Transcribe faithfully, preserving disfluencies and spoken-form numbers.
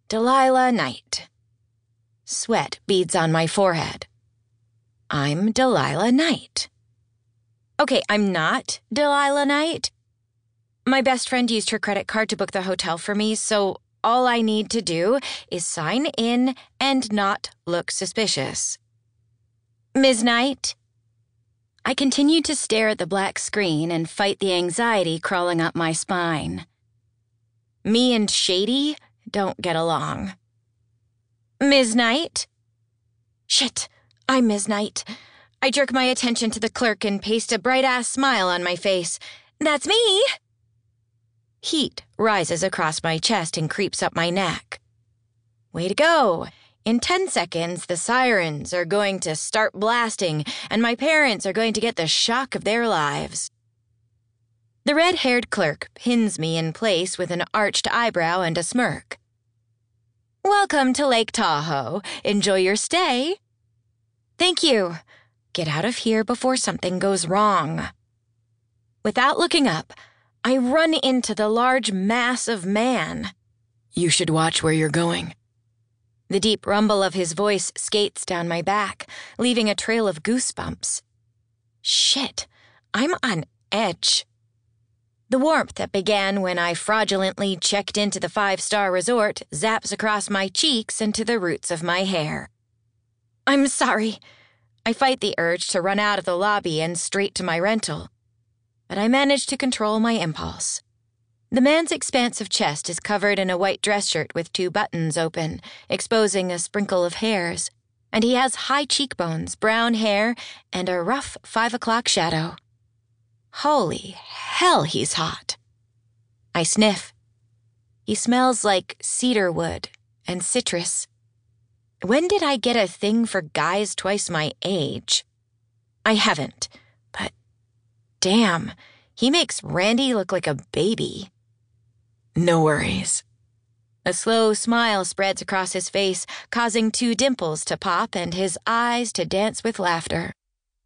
Delilah Knight. Sweat beads on my forehead. I'm Delilah Knight. Okay, I'm not Delilah Knight. My best friend used her credit card to book the hotel for me, so all I need to do is sign in and not look suspicious. Miz Knight? I continued to stare at the black screen and fight the anxiety crawling up my spine. Me and Shady don't get along. Miz Knight? Shit, I'm Miz Knight. I jerk my attention to the clerk and paste a bright-ass smile on my face. That's me! Heat rises across my chest and creeps up my neck. Way to go! In ten seconds, the sirens are going to start blasting, and my parents are going to get the shock of their lives. The red-haired clerk pins me in place with an arched eyebrow and a smirk. Welcome to Lake Tahoe. Enjoy your stay. Thank you. Get out of here before something goes wrong. Without looking up, I run into the large mass of man. You should watch where you're going. The deep rumble of his voice skates down my back, leaving a trail of goosebumps. Shit, I'm on edge. The warmth that began when I fraudulently checked into the five-star resort zaps across my cheeks and to the roots of my hair. I'm sorry. I fight the urge to run out of the lobby and straight to my rental. But I manage to control my impulse. The man's expansive chest is covered in a white dress shirt with two buttons open, exposing a sprinkle of hairs, and he has high cheekbones, brown hair, and a rough five o'clock shadow. Holy hell, he's hot. I sniff. He smells like cedar wood and citrus. When did I get a thing for guys twice my age? I haven't, but damn, he makes Randy look like a baby. No worries. A slow smile spreads across his face, causing two dimples to pop and his eyes to dance with laughter.